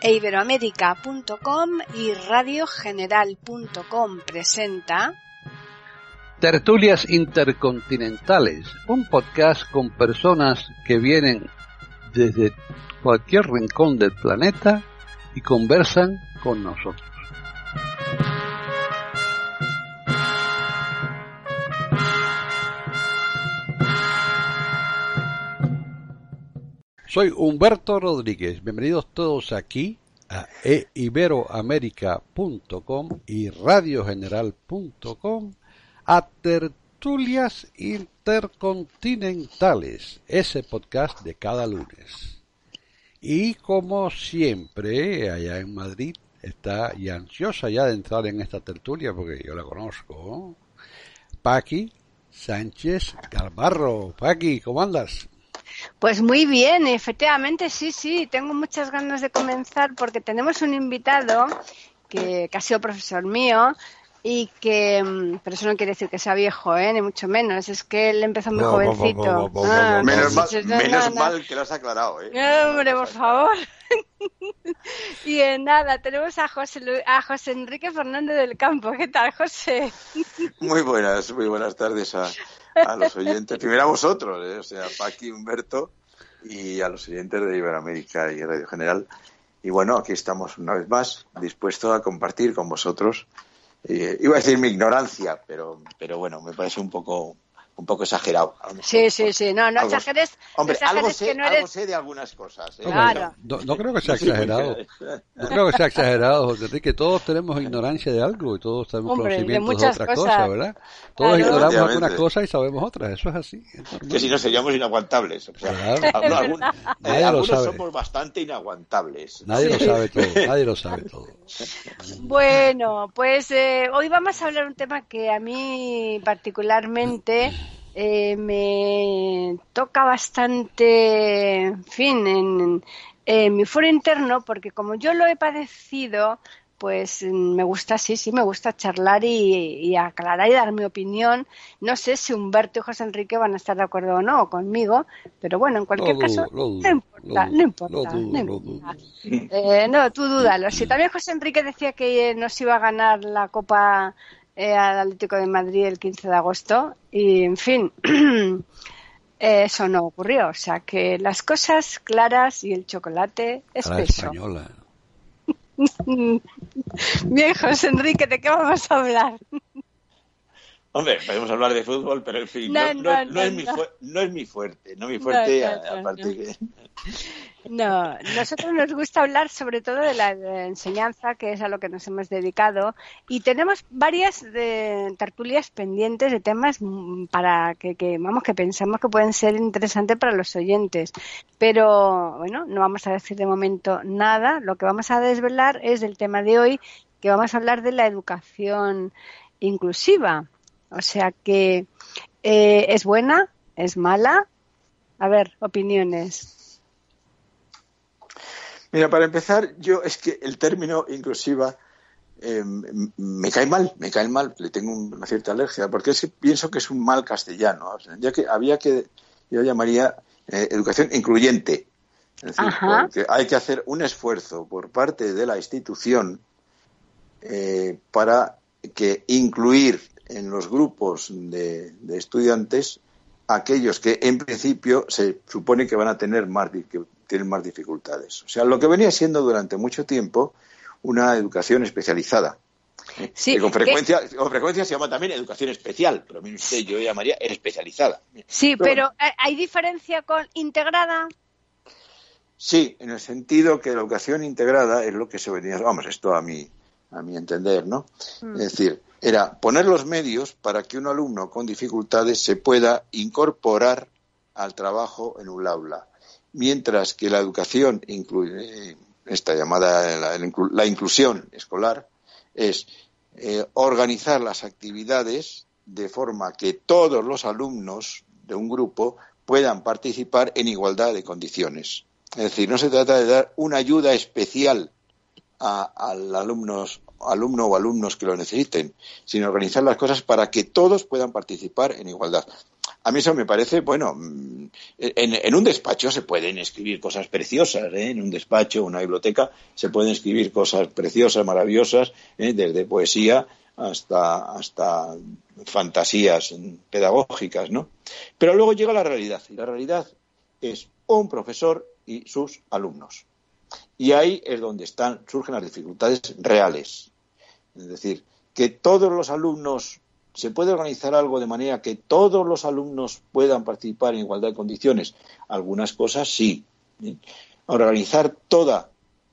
e Iberoamérica.com y radiogeneral.com presenta Tertulias Intercontinentales, un podcast con personas que vienen desde cualquier rincón del planeta y conversan con nosotros. Soy Humberto Rodríguez, bienvenidos todos aquí a iberoamerica.com y radiogeneral.com a Tertulias Intercontinentales, ese podcast de cada lunes. Y como siempre, allá en Madrid está y ansiosa ya de entrar en esta tertulia porque yo la conozco, Paqui Sánchez Galvarro. Paqui, ¿cómo andas? Pues muy bien, efectivamente, sí, tengo muchas ganas de comenzar porque tenemos un invitado que ha sido profesor mío y que, pero eso no quiere decir que sea viejo, ni mucho menos, es que él empezó muy jovencito. Menos mal que lo has aclarado, Hombre, por favor. Y nada, tenemos a José Enrique Fernández del Campo. ¿Qué tal, José? Muy buenas tardes a los oyentes, primero a vosotros, o sea, a Paqui, Humberto, y a los oyentes de Iberoamérica y Radio General. Y bueno, aquí estamos una vez más, dispuestos a compartir con vosotros. Iba a decir mi ignorancia, pero bueno, me parece un poco exagerado. Sí, no exageres. Hombre, algo sé de algunas cosas. Claro. No creo que sea exagerado. No creo que sea exagerado, José Enrique. Todos tenemos ignorancia de algo y todos tenemos conocimientos de otra cosa, ¿verdad? Todos ignoramos algunas cosas y sabemos otras. Eso es así. Es que si no seríamos inaguantables. O sea, claro. Algunos somos bastante inaguantables. Nadie lo sabe todo. Bueno, pues hoy vamos a hablar de un tema que a mí particularmente me toca bastante, en fin, en mi foro interno, porque como yo lo he padecido, pues me gusta, me gusta charlar y aclarar y dar mi opinión. No sé si Humberto y José Enrique van a estar de acuerdo o no conmigo, pero bueno, en cualquier caso, no importa. No, tú dúdalo. Si también José Enrique decía que nos iba a ganar la Copa al Atlético de Madrid el 15 de agosto y, en fin, eso no ocurrió. O sea, que las cosas claras y el chocolate espeso. Española. Bien, José Enrique, ¿de qué vamos a hablar? Hombre, podemos hablar de fútbol, pero en fin, no es mi fuerte, aparte que... No, nosotros nos gusta hablar sobre todo de la enseñanza, que es a lo que nos hemos dedicado, y tenemos varias tertulias pendientes de temas para que pensamos que pueden ser interesantes para los oyentes, pero bueno, no vamos a decir de momento nada. Lo que vamos a desvelar es el tema de hoy, que vamos a hablar de la educación inclusiva. O sea que ¿es buena? ¿Es mala? A ver, opiniones. Mira, para empezar, es que el término inclusiva me cae mal, le tengo una cierta alergia, porque es que pienso que es un mal castellano, o sea, ya que yo llamaría educación incluyente. Es decir, porque hay que hacer un esfuerzo por parte de la institución para que incluir en los grupos de estudiantes aquellos que en principio se supone que van a tener que tienen más dificultades. O sea, lo que venía siendo durante mucho tiempo una educación especializada. Sí, que con frecuencia se llama también educación especial, pero yo llamaría especializada. Sí, pero ¿hay diferencia con integrada? Sí, en el sentido que la educación integrada es lo que se venía, esto a mi entender, ¿no? Es decir, era poner los medios para que un alumno con dificultades se pueda incorporar al trabajo en un aula, mientras que la educación esta llamada la inclusión escolar es organizar las actividades de forma que todos los alumnos de un grupo puedan participar en igualdad de condiciones. Es decir, no se trata de dar una ayuda especial al alumno o alumnos que lo necesiten, sino organizar las cosas para que todos puedan participar en igualdad. A mí eso me parece, En un despacho se pueden escribir cosas preciosas, ¿eh? En un despacho, una biblioteca, se pueden escribir cosas preciosas, maravillosas, desde poesía hasta fantasías pedagógicas, ¿no? Pero luego llega la realidad, y la realidad es un profesor y sus alumnos. Y ahí es donde surgen las dificultades reales. Es decir, que todos los alumnos, ¿se puede organizar algo de manera que todos los alumnos puedan participar en igualdad de condiciones? Algunas cosas sí. Organizar toda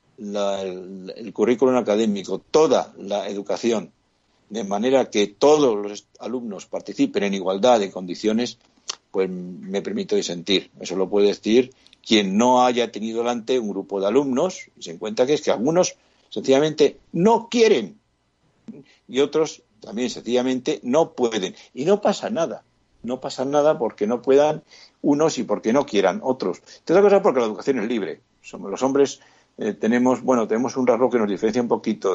el currículum académico, toda la educación, de manera que todos los alumnos participen en igualdad de condiciones, pues me permito disentir. Eso lo puede decir quien no haya tenido delante un grupo de alumnos y se encuentra que es que algunos sencillamente no quieren y otros también sencillamente no pueden. Y no pasa nada. No pasa nada porque no puedan unos y porque no quieran otros. Otra cosa porque la educación es libre. Los hombres tenemos un rasgo que nos diferencia un poquito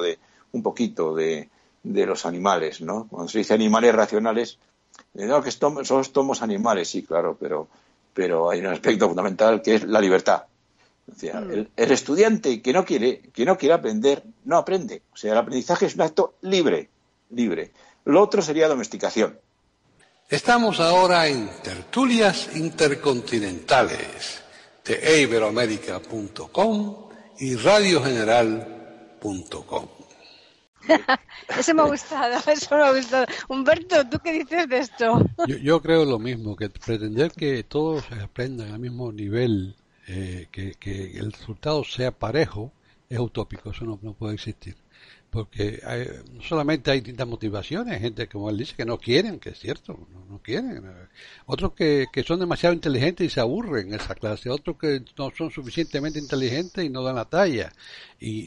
de los animales, ¿no? Cuando se dice animales racionales, no, que somos animales, sí, claro, pero hay un aspecto fundamental que es la libertad. O sea, el estudiante que no quiere aprender, no aprende. O sea, el aprendizaje es un acto libre. Lo otro sería domesticación. Estamos ahora en Tertulias Intercontinentales de iberoamerica.com y radiogeneral.com. Eso me ha gustado. Humberto, ¿tú qué dices de esto? Yo creo lo mismo, que pretender que todos aprendan al mismo nivel, que el resultado sea parejo, es utópico, eso no puede existir. Porque no solamente hay distintas motivaciones, hay gente, como él dice, que no quieren, que es cierto, no quieren. Otros que son demasiado inteligentes y se aburren en esa clase, otros que no son suficientemente inteligentes y no dan la talla. Y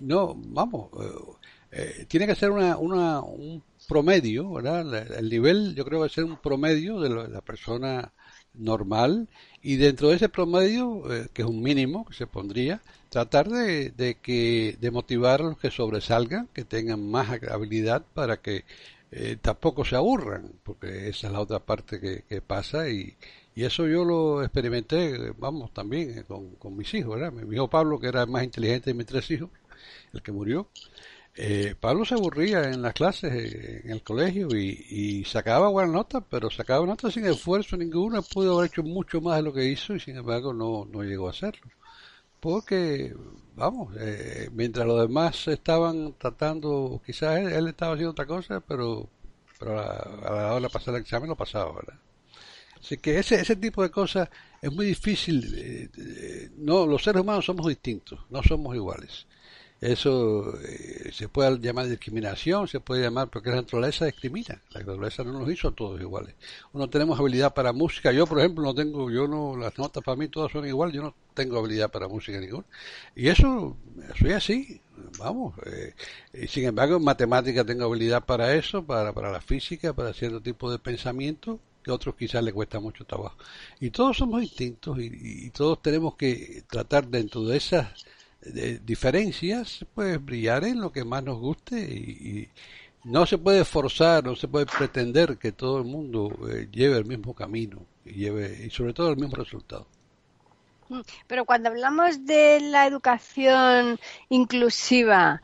tiene que ser un promedio, ¿verdad? El nivel, yo creo que debe ser un promedio de la persona normal, y dentro de ese promedio, que es un mínimo que se pondría, tratar de motivar a los que sobresalgan, que tengan más habilidad para que tampoco se aburran, porque esa es la otra parte que pasa, y eso yo lo experimenté, también con mis hijos, ¿verdad? Mi hijo Pablo, que era el más inteligente de mis 3 hijos, el que murió. Pablo se aburría en las clases, en el colegio, y sacaba buenas notas, pero sacaba notas sin esfuerzo ninguno. Pudo haber hecho mucho más de lo que hizo y sin embargo no llegó a hacerlo. Porque, mientras los demás estaban tratando, quizás él estaba haciendo otra cosa, pero a la hora de pasar el examen lo pasaba, ¿verdad? Así que ese tipo de cosas es muy difícil. Los seres humanos somos distintos, no somos iguales. Eso se puede llamar discriminación, se puede llamar, porque la naturaleza discrimina. La naturaleza no nos hizo a todos iguales. Uno tenemos habilidad para música. Yo, por ejemplo, las notas para mí todas son iguales. Yo no tengo habilidad para música ninguna. Y eso es así. Y sin embargo, en matemática tengo habilidad para eso, para la física, para cierto tipo de pensamiento, que a otros quizás les cuesta mucho trabajo. Y todos somos distintos y todos tenemos que tratar dentro de esas diferencias, pues brillar en lo que más nos guste, y no se puede forzar, no se puede pretender que todo el mundo lleve el mismo camino y sobre todo el mismo resultado. Pero cuando hablamos de la educación inclusiva,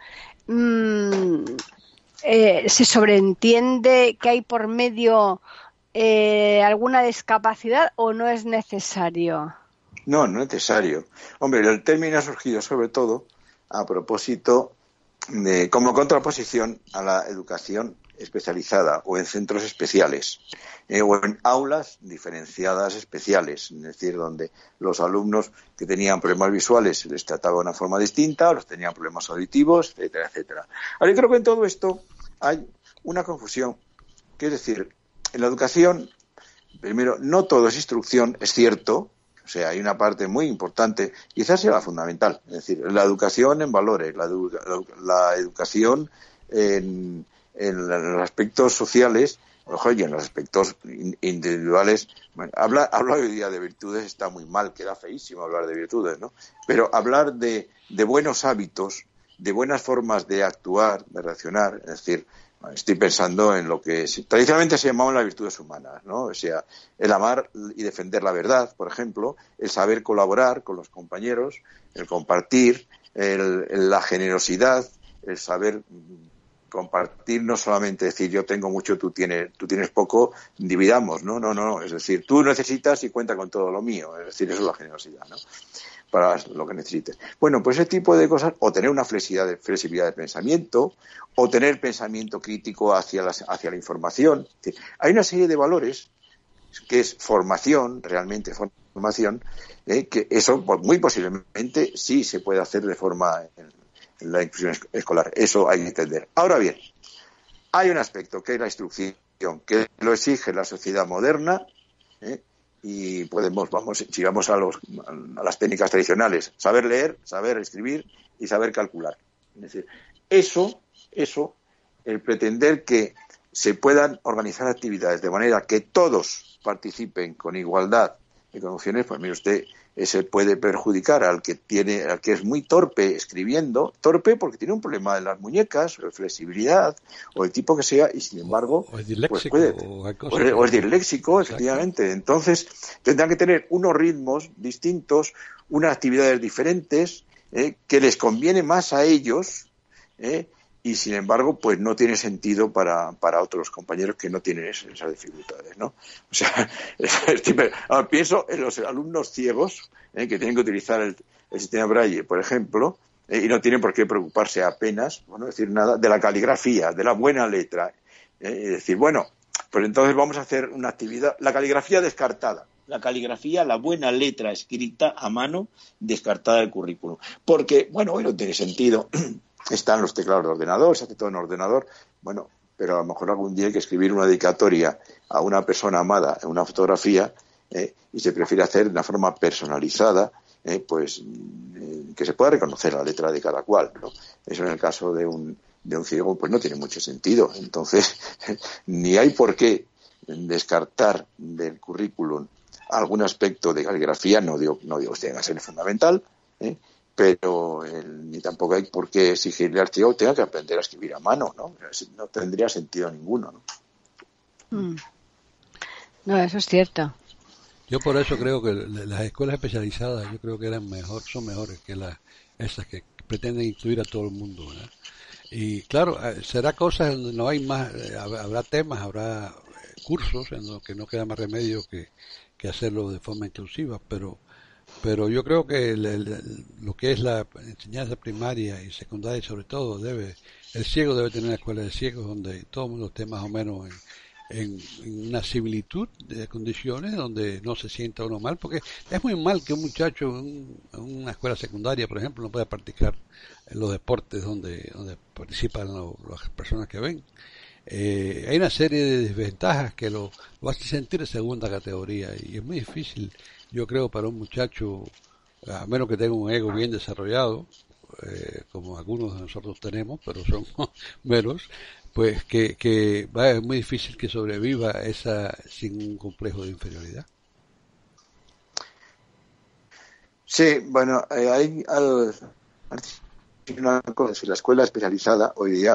¿se sobreentiende que hay por medio alguna discapacidad o no es necesario? No es necesario. Hombre, el término ha surgido sobre todo a propósito como contraposición a la educación especializada o en centros especiales o en aulas diferenciadas especiales, es decir, donde los alumnos que tenían problemas visuales se les trataba de una forma distinta, o los tenían problemas auditivos, etcétera, etcétera. Ahora, yo creo que en todo esto hay una confusión, que es decir, en la educación, primero, no todo es instrucción, es cierto. O sea, hay una parte muy importante, quizás sea la fundamental, es decir, la educación en valores, la educación en los aspectos sociales, y en los aspectos individuales. Bueno, hablar hoy día de virtudes está muy mal, queda feísimo hablar de virtudes, ¿no? Pero hablar de buenos hábitos, de buenas formas de actuar, de reaccionar, es decir, Estoy pensando en lo que tradicionalmente se llamaban las virtudes humanas, ¿no? O sea, el amar y defender la verdad, por ejemplo, el saber colaborar con los compañeros, el compartir, la generosidad, el saber compartir, no solamente decir yo tengo mucho, tú tienes poco, dividamos, no, es decir, tú necesitas y cuenta con todo lo mío, es decir, eso es la generosidad, ¿no? Para lo que necesites. Bueno, pues ese tipo de cosas, o tener una flexibilidad de pensamiento, o tener pensamiento crítico hacia la información. Es decir, hay una serie de valores que es formación, realmente formación, que eso muy posiblemente sí se puede hacer de forma en la inclusión escolar. Eso hay que entender. Ahora bien, hay un aspecto que es la instrucción, que lo exige la sociedad moderna, y si vamos a las técnicas tradicionales, saber leer, saber escribir y saber calcular. Es decir, eso, el pretender que se puedan organizar actividades de manera que todos participen con igualdad de condiciones, pues mire usted, ese puede perjudicar al que es muy torpe escribiendo, torpe porque tiene un problema en las muñecas, o de flexibilidad, o el tipo que sea, y sin embargo, o es disléxico, pues o es disléxico, efectivamente. Entonces, tendrán que tener unos ritmos distintos, unas actividades diferentes, que les conviene más a ellos, y sin embargo, pues no tiene sentido para otros compañeros que no tienen esas dificultades, ¿no? O sea, pienso en los alumnos ciegos, que tienen que utilizar el sistema Braille, por ejemplo, y no tienen por qué preocuparse apenas, decir nada, de la caligrafía, de la buena letra. Es decir, bueno, pues entonces vamos a hacer una actividad, la caligrafía descartada. La caligrafía, la buena letra escrita a mano, descartada del currículum. Porque, hoy no tiene sentido. Están los teclados de ordenador, se hace todo en ordenador, pero a lo mejor algún día hay que escribir una dedicatoria a una persona amada en una fotografía, y se prefiere hacer de una forma personalizada, que se pueda reconocer la letra de cada cual, ¿no? Eso en el caso de un ciego, pues no tiene mucho sentido. Entonces, ni hay por qué descartar del currículum algún aspecto de caligrafía, no digo que tenga que ser fundamental, pero ni tampoco hay por qué exigirle al ciego que tenga que aprender a escribir a mano, ¿no? No tendría sentido ninguno, ¿no? No, eso es cierto. Yo por eso creo que las escuelas especializadas, yo creo que son mejores que esas que pretenden incluir a todo el mundo, ¿verdad? Y claro, será cosas donde no hay más, habrá temas, habrá cursos en los que no queda más remedio que hacerlo de forma inclusiva, pero yo creo que lo que es la enseñanza primaria y secundaria sobre todo el ciego debe tener una escuela de ciegos donde todo el mundo esté más o menos en una similitud de condiciones donde no se sienta uno mal, porque es muy mal que un muchacho en una escuela secundaria, por ejemplo, no pueda practicar los deportes donde participan las personas que ven. Hay una serie de desventajas que lo hace sentir de segunda categoría y es muy difícil, yo creo, para un muchacho, a menos que tenga un ego bien desarrollado, como algunos de nosotros tenemos, pero son menos, pues que es muy difícil que sobreviva sin un complejo de inferioridad. Sí, hay una cosa, si la escuela especializada hoy día,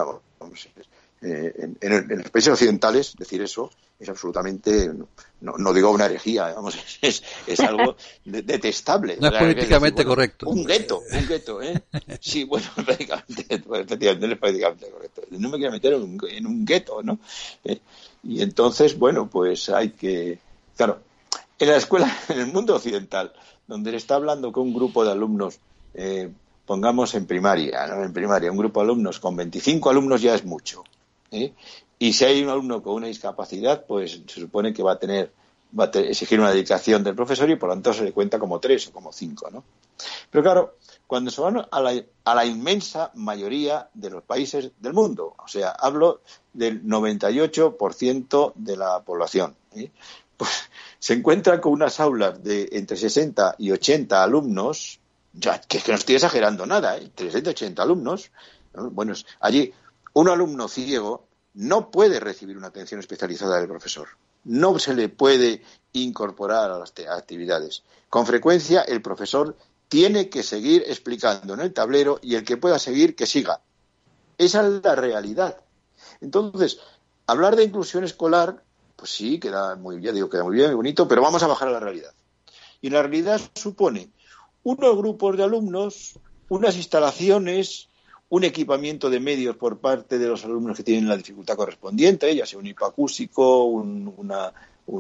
en los países occidentales, decir eso es absolutamente, no digo una herejía, es algo detestable. No es políticamente correcto. Un gueto, ¿eh? Sí, efectivamente no es políticamente correcto. No me quiero meter en un gueto, ¿no? Y entonces, pues hay que... Claro, en la escuela, en el mundo occidental, donde le está hablando con un grupo de alumnos, pongamos en primaria, ¿no? En primaria, un grupo de alumnos con 25 alumnos ya es mucho. Y si hay un alumno con una discapacidad, pues se supone que va a exigir una dedicación del profesor y por lo tanto se le cuenta como 3 o como 5, ¿no? Pero claro, cuando se van a la inmensa mayoría de los países del mundo, o sea, hablo del 98% de la población, pues se encuentran con unas aulas de entre 60 y 80 alumnos, ya que no estoy exagerando nada, entre 60 y 80 alumnos, ¿no? Allí un alumno ciego no puede recibir una atención especializada del profesor. No se le puede incorporar a las actividades. Con frecuencia, el profesor tiene que seguir explicando en el tablero y el que pueda seguir, que siga. Esa es la realidad. Entonces, hablar de inclusión escolar, pues sí, queda muy bien, muy bonito, pero vamos a bajar a la realidad. Y la realidad supone unos grupos de alumnos, unas instalaciones, un equipamiento de medios por parte de los alumnos que tienen la dificultad correspondiente, ya sea un hipoacústico, una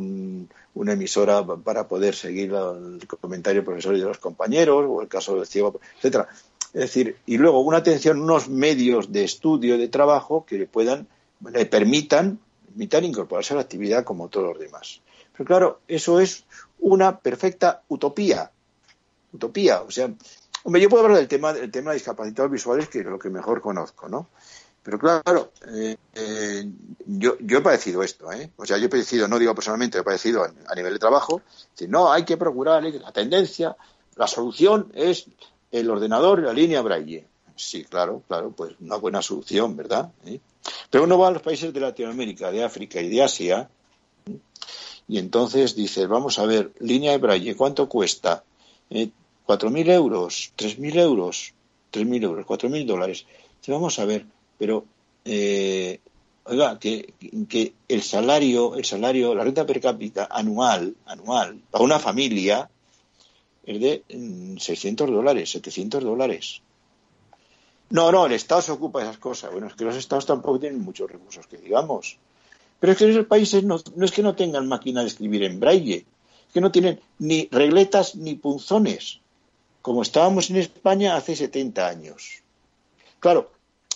emisora para poder seguir el comentario del profesor y de los compañeros, o el caso del ciego, etcétera. Es decir, y luego una atención, unos medios de estudio, de trabajo que le permitan incorporarse a la actividad como todos los demás. Pero claro, eso es una perfecta utopía. O sea, hombre, yo puedo hablar del tema de discapacitados visuales, que es lo que mejor conozco, ¿no? Pero claro, yo he padecido esto, ¿eh? O sea, yo he padecido, no digo personalmente, he padecido a nivel de trabajo. Es decir, no, hay que procurar la tendencia, la solución es el ordenador y la línea Braille. Sí, claro, pues una buena solución, ¿verdad? Pero uno va a los países de Latinoamérica, de África y de Asia, y entonces dices, vamos a ver, línea de Braille, ¿cuánto cuesta? 4.000 euros, 3.000 euros, 3.000 euros, $4.000. Sí, vamos a ver, pero oiga, que el salario, la renta per cápita anual para una familia es de $600, $700. No, el Estado se ocupa de esas cosas. Bueno, es que los Estados tampoco tienen muchos recursos, que digamos. Pero es que esos países no es que no tengan máquina de escribir en braille, es que no tienen ni regletas ni punzones, como estábamos en España hace 70 años. Claro,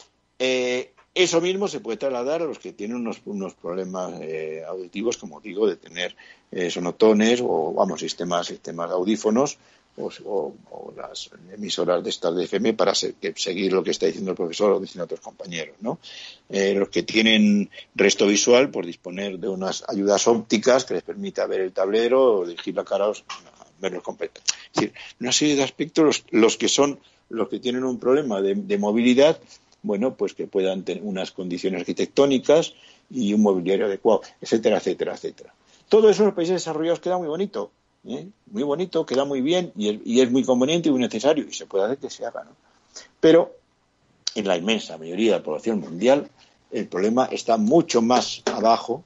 eso mismo se puede trasladar a los que tienen unos problemas auditivos, como digo, de tener sonotones o sistemas audífonos o las emisoras de estas de FM para seguir lo que está diciendo el profesor o diciendo otros compañeros, ¿no? Los que tienen resto visual, por disponer de unas ayudas ópticas que les permita ver el tablero o dirigir la cara, verlos completo. Es decir, una serie de aspectos, los que tienen un problema de movilidad, bueno, pues que puedan tener unas condiciones arquitectónicas y un mobiliario adecuado, etcétera, etcétera, etcétera. Todo eso en los países desarrollados queda muy bonito. Muy bonito, queda muy bien y es muy conveniente y muy necesario y se puede hacer que se haga, ¿no? Pero en la inmensa mayoría de la población mundial el problema está mucho más abajo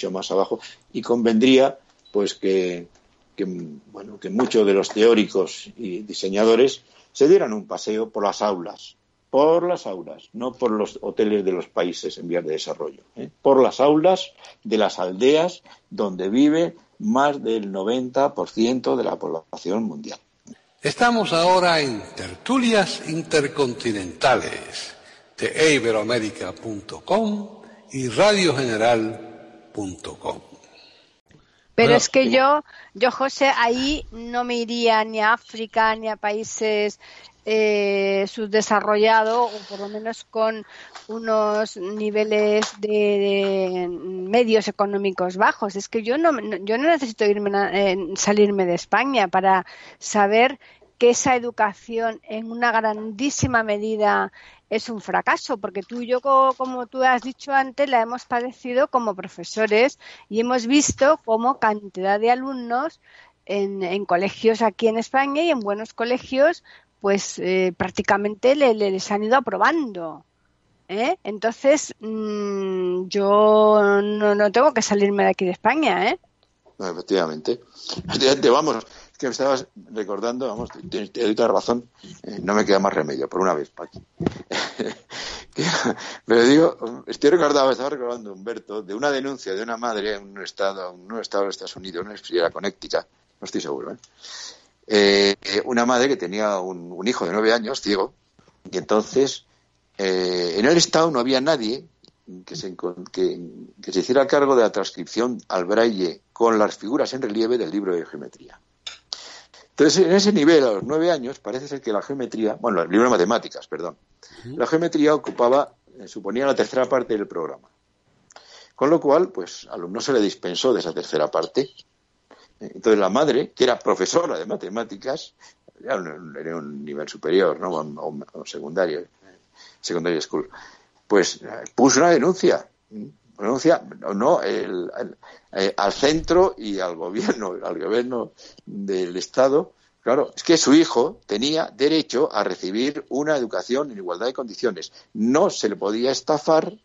y convendría pues que muchos de los teóricos y diseñadores se dieran un paseo por las aulas, no por los hoteles de los países en vías de desarrollo, por las aulas de las aldeas donde vive más del 90% de la población mundial. Estamos ahora en Tertulias Intercontinentales de iberoamerica.com y radiogeneral.com. Pero Bueno, es que yo, José, ahí no me iría ni a África ni a países subdesarrollados, o por lo menos con unos niveles de medios económicos bajos. Es que yo no necesito salirme de España para saber que esa educación en una grandísima medida es un fracaso, porque tú y yo, como tú has dicho antes, la hemos padecido como profesores y hemos visto cómo cantidad de alumnos en colegios aquí en España y en buenos colegios, pues prácticamente les han ido aprobando. Entonces, yo no tengo que salirme de aquí de España, No, efectivamente, vamos, es que me estabas recordando, vamos, te doy toda razón, no me queda más remedio, por una vez, Paqui. Pero digo, estaba recordando, Humberto, de una denuncia de una madre en un estado de Estados Unidos, no sé si era Connecticut, no estoy seguro, una madre que tenía un hijo de 9 años, ciego, y entonces en el estado no había nadie que se hiciera cargo de la transcripción al braille con las figuras en relieve del libro de geometría. Entonces, en ese nivel, a los 9 años, parece ser que la geometría, bueno, el libro de matemáticas, perdón, la geometría suponía la tercera parte del programa. Con lo cual, pues, al alumno se le dispensó de esa tercera parte. Entonces, la madre, que era profesora de matemáticas, era un nivel superior, ¿no? O secundario school, pues puso una denuncia al centro y al gobierno del Estado. Claro, es que su hijo tenía derecho a recibir una educación en igualdad de condiciones. No se le podía estafar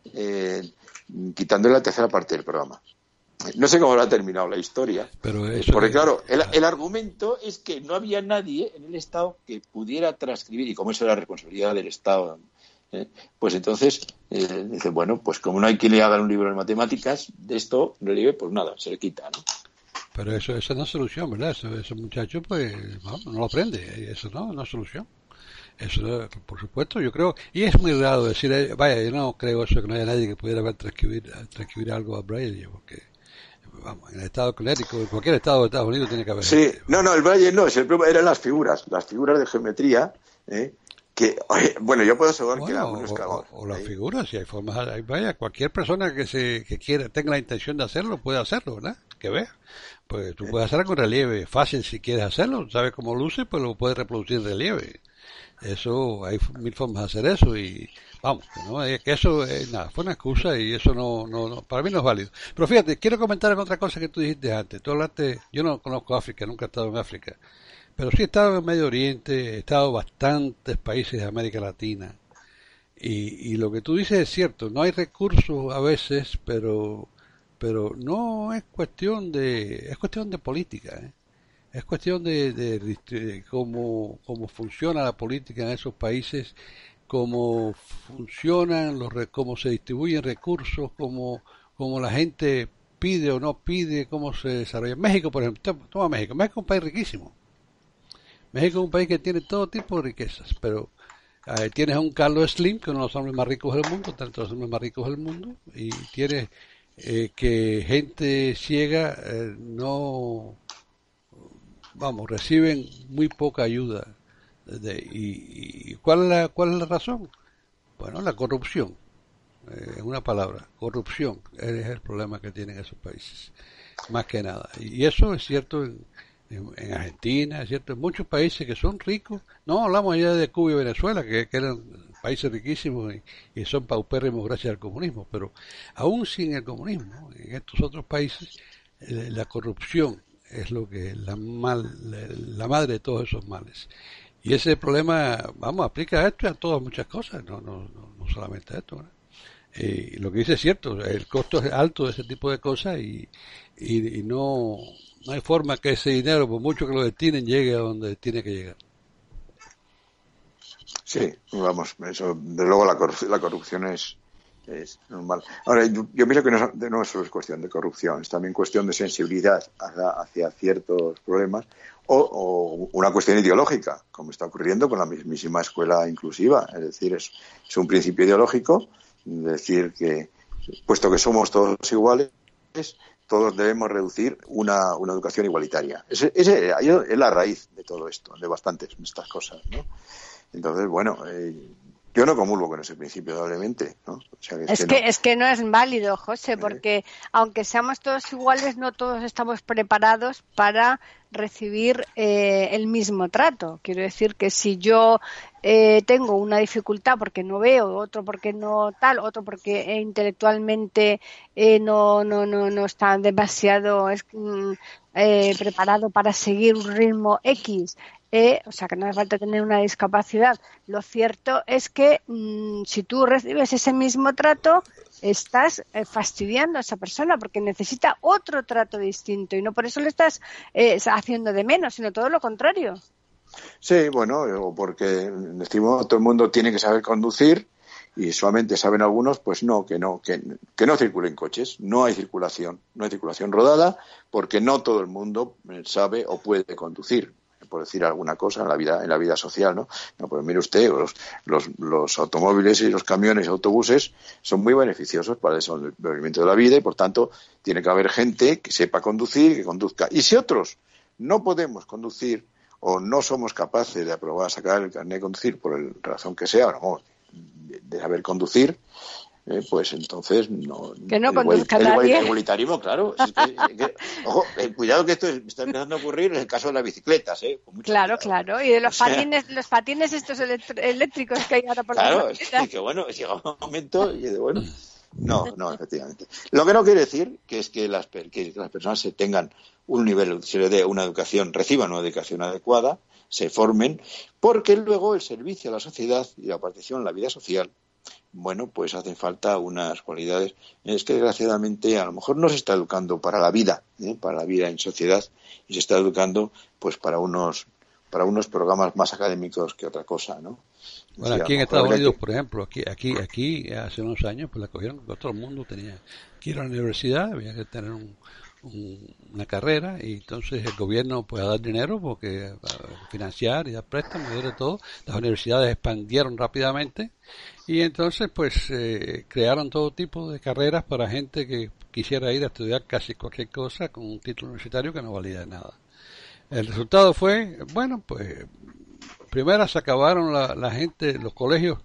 quitándole la tercera parte del programa. No sé cómo habrá terminado la historia, pero eso porque claro, el argumento es que no había nadie en el Estado que pudiera transcribir, y como eso era responsabilidad del Estado, pues entonces dice, bueno, pues como no hay quien le haga un libro de matemáticas, de esto, relieve, pues nada, se le quita, ¿no? Pero eso no es solución, ¿verdad? Ese muchacho, pues, no lo aprende. Eso no es solución. Eso, por supuesto, yo creo. Y es muy raro decir, vaya, yo no creo eso, que no haya nadie que pudiera transcribir algo a Braille, porque, vamos, en el estado de Connecticut, en cualquier estado de Estados Unidos tiene que haber Sí, gente. no, el Braille no, el problema eran las figuras de geometría, que, bueno, yo puedo asegurar que era un escalón. O las figuras, si hay formas, vaya, cualquier persona que quiera, tenga la intención de hacerlo, puede hacerlo, ¿verdad? Que vea. Pues tú puedes hacerlo con relieve fácil si quieres hacerlo, sabes cómo luce, pues lo puedes reproducir en relieve. Eso, hay mil formas de hacer eso y vamos, ¿no? Que eso, nada, fue una excusa y eso no, para mí no es válido. Pero fíjate, quiero comentar otra cosa que tú dijiste antes. Tú hablaste, yo no conozco África, nunca he estado en África, pero sí he estado en Medio Oriente, he estado en bastantes países de América Latina y lo que tú dices es cierto, no hay recursos a veces, pero no es cuestión es cuestión de política, ¿eh? Es cuestión de cómo funciona la política en esos países, cómo funcionan cómo se distribuyen recursos, cómo la gente pide o no pide, cómo se desarrolla. México, por ejemplo, toma México. México es un país riquísimo. México es un país que tiene todo tipo de riquezas, pero tienes a un Carlos Slim, que es uno de los hombres más ricos del mundo, tanto los hombres más ricos del mundo, y tienes que gente ciega reciben muy poca ayuda. ¿Y cuál es la razón? Bueno, la corrupción. En una palabra, corrupción es el problema que tienen esos países, más que nada. Y eso es cierto en Argentina, es cierto en muchos países que son ricos. No hablamos ya de Cuba y Venezuela, que eran países riquísimos y son paupérrimos gracias al comunismo, pero aún sin el comunismo, en estos otros países, la corrupción es lo que la madre de todos esos males. Y ese problema, vamos, aplica a esto y a todas muchas cosas, no solamente a esto, ¿no? Lo que dice es cierto, el costo es alto de ese tipo de cosas y no hay forma que ese dinero, por mucho que lo destinen, llegue a donde tiene que llegar. Sí, vamos, eso, de luego la corrupción es normal. Ahora, yo pienso que no solo es cuestión de corrupción, es también cuestión de sensibilidad hacia ciertos problemas o una cuestión ideológica, como está ocurriendo con la mismísima escuela inclusiva. Es decir, es un principio ideológico, decir que, puesto que somos todos iguales, todos debemos reducir una educación igualitaria. Esa es la raíz de todo esto, de bastantes de estas cosas, ¿no? Entonces, bueno, yo no comulgo con ese principio, probablemente, ¿no? O sea, es que no es válido, José, porque aunque seamos todos iguales, no todos estamos preparados para recibir el mismo trato. Quiero decir que si yo tengo una dificultad porque no veo, otro porque no tal, otro porque intelectualmente no está demasiado preparado para seguir un ritmo X, o sea que no hace falta tener una discapacidad. Lo cierto es que si tú recibes ese mismo trato, estás fastidiando a esa persona porque necesita otro trato distinto y no por eso le estás haciendo de menos, sino todo lo contrario. Sí, bueno, porque decimos todo el mundo tiene que saber conducir y solamente saben algunos, pues que no circulen coches, no hay circulación rodada porque no todo el mundo sabe o puede conducir, por decir alguna cosa en la vida social, ¿no? No, pues mire usted, los automóviles y los camiones y autobuses son muy beneficiosos para el desenvolvimiento de la vida y por tanto tiene que haber gente que sepa conducir y que conduzca. Y si otros no podemos conducir o no somos capaces de sacar el carnet de conducir por la razón que sea, de saber conducir, pues entonces que no conduzca nadie. El igualitarismo, claro. Ojo, cuidado que esto está empezando a ocurrir en el caso de las bicicletas, Claro, y de los patines estos eléctricos que hay ahora por claro, es que bueno, llega un momento y bueno, no, efectivamente. Lo que no quiere decir que es que las personas se tengan un nivel, se les dé una educación, reciban una educación adecuada, se formen, porque luego el servicio a la sociedad y la participación en la vida social bueno, pues hacen falta unas cualidades. Es que desgraciadamente a lo mejor no se está educando para la vida en sociedad, y se está educando pues para unos programas más académicos que otra cosa, ¿no? Bueno, aquí en Estados Unidos, por ejemplo, aquí hace unos años, pues la cogieron, todo el mundo tenía que ir a la universidad, había que tener una carrera, y entonces el gobierno pues a dar dinero porque a financiar y dar préstamos y de todo. Las universidades expandieron rápidamente y entonces pues crearon todo tipo de carreras para gente que quisiera ir a estudiar casi cualquier cosa con un título universitario que no valía de nada. El resultado fue, bueno, pues primero se acabaron la gente, los colegios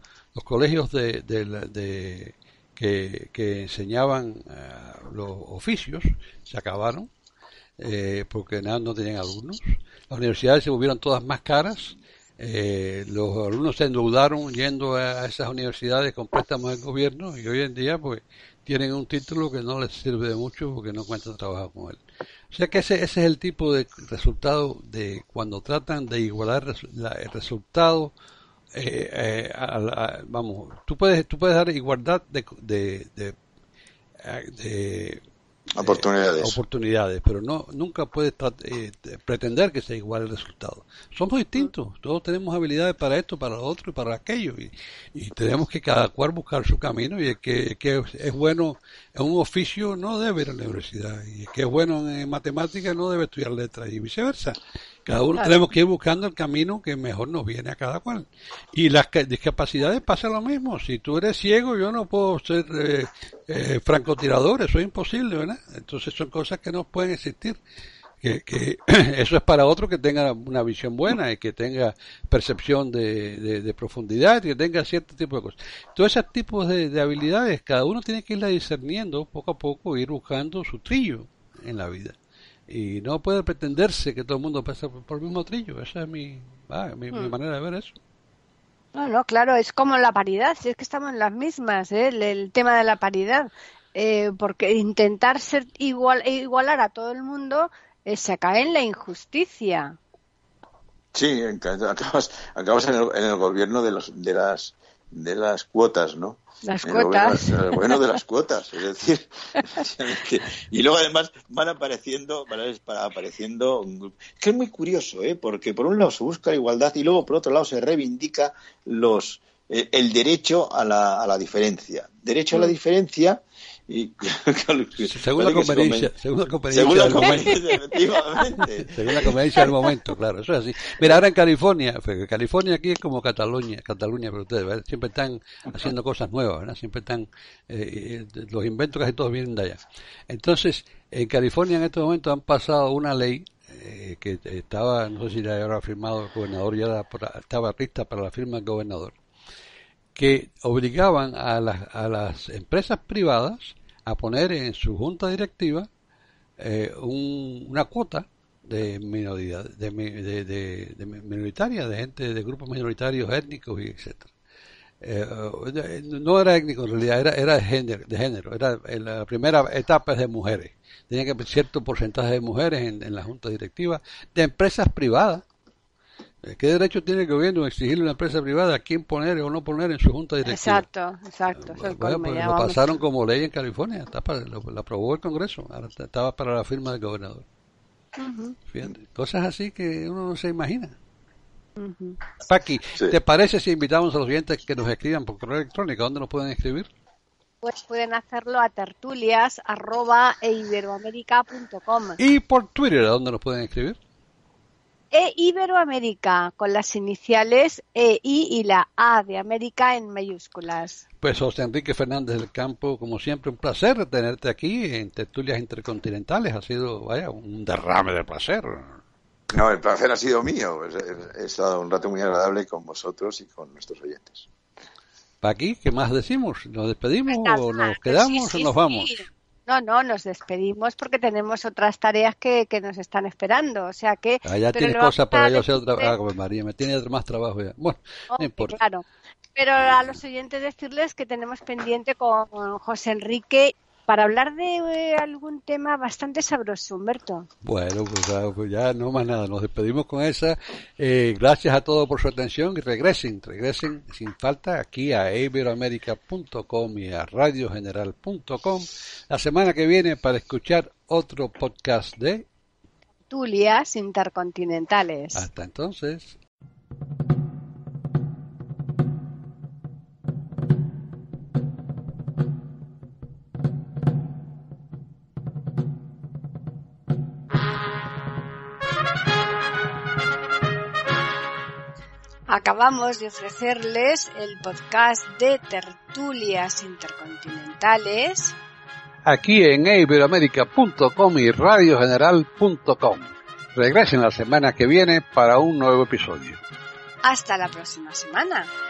que enseñaban los oficios se acabaron porque no tenían alumnos. Las universidades se volvieron todas más caras. Los alumnos se endeudaron yendo a esas universidades con préstamos del gobierno, y hoy en día pues tienen un título que no les sirve de mucho porque no encuentran trabajo con él. O sea que ese es el tipo de resultado de cuando tratan de igualar el resultado. Vamos, tú puedes dar igualdad de oportunidades, pero nunca puedes pretender que sea igual el resultado. Somos distintos, todos tenemos habilidades para esto, para lo otro y para aquello, y tenemos que cada cual buscar su camino, y el que es bueno en un oficio no debe ir a la universidad, y el que es bueno en matemáticas no debe estudiar letras, y viceversa. Cada uno tenemos que ir buscando el camino que mejor nos viene a cada cual. Y las discapacidades pasa lo mismo. Si tú eres ciego, yo no puedo ser francotirador, eso es imposible, ¿verdad? Entonces son cosas que no pueden existir. Que eso es para otro que tenga una visión buena y que tenga percepción de profundidad y que tenga cierto tipo de cosas. Todos esos tipos de habilidades, cada uno tiene que irla discerniendo poco a poco, ir buscando su trillo en la vida. Y no puede pretenderse que todo el mundo pase por el mismo trillo. Esa es mi manera de ver eso. No, claro, es como la paridad, si es que estamos en las mismas, el tema de la paridad, porque intentar ser igualar a todo el mundo se cae en la injusticia. Sí, acabas en el gobierno de las cuotas, ¿no? Las cuotas. El gobierno de las cuotas, es decir, y luego además van apareciendo, que es muy curioso, porque por un lado se busca la igualdad y luego por otro lado se reivindica el derecho a la diferencia. Derecho a la diferencia y según la conveniencia del momento, claro, eso es así. Mira, ahora en California aquí es como Cataluña para ustedes, ¿verdad? Siempre están haciendo cosas nuevas, ¿verdad? Siempre están los inventos casi todos vienen de allá. Entonces, en California en estos momentos han pasado una ley que estaba, no sé si la habrá firmado el gobernador, ya estaba lista para la firma del gobernador, que obligaban a las empresas privadas a poner en su junta directiva una cuota de minoría, de minoritaria, de gente de grupos minoritarios étnicos y etcétera. No era étnico en realidad, era de género. Era en la primera etapa es de mujeres. Tenía que haber cierto porcentaje de mujeres en la junta directiva de empresas privadas. ¿Qué derecho tiene el gobierno de exigirle a una empresa privada a quién poner o no poner en su junta directiva? Exacto. Bueno, pues lo pasaron como ley en California, lo aprobó el Congreso, ahora estaba para la firma del gobernador. Fíjate, cosas así que uno no se imagina. Paqui, sí. ¿Te parece si invitamos a los oyentes que nos escriban por correo electrónico? ¿Dónde nos pueden escribir? Pues pueden hacerlo a tertulias@iberoamerica.com. ¿Y por Twitter a dónde nos pueden escribir? Iberoamérica, con las iniciales EI y la A de América en mayúsculas. Pues José Enrique Fernández del Campo, como siempre, un placer tenerte aquí en Tertulias Intercontinentales. Ha sido, un derrame de placer. No, el placer ha sido mío. He estado un rato muy agradable con vosotros y con nuestros oyentes. Paqui, ¿qué más decimos? ¿Nos despedimos o nos quedamos o nos vamos? No, nos despedimos porque tenemos otras tareas que nos están esperando, o sea que... Ya tienes cosas para yo hacer otra... María, me tiene más trabajo ya. Bueno, no importa. Claro, pero a los oyentes decirles que tenemos pendiente con José Enrique para hablar de algún tema bastante sabroso, Humberto. Bueno, pues ya no más nada, nos despedimos con esa. Gracias a todos por su atención y regresen sin falta aquí a iberoamerica.com y a radiogeneral.com la semana que viene para escuchar otro podcast de Tertulias Intercontinentales. Hasta entonces. Acabamos de ofrecerles el podcast de Tertulias Intercontinentales aquí en iberoamerica.com y radiogeneral.com. Regresen la semana que viene para un nuevo episodio. Hasta la próxima semana.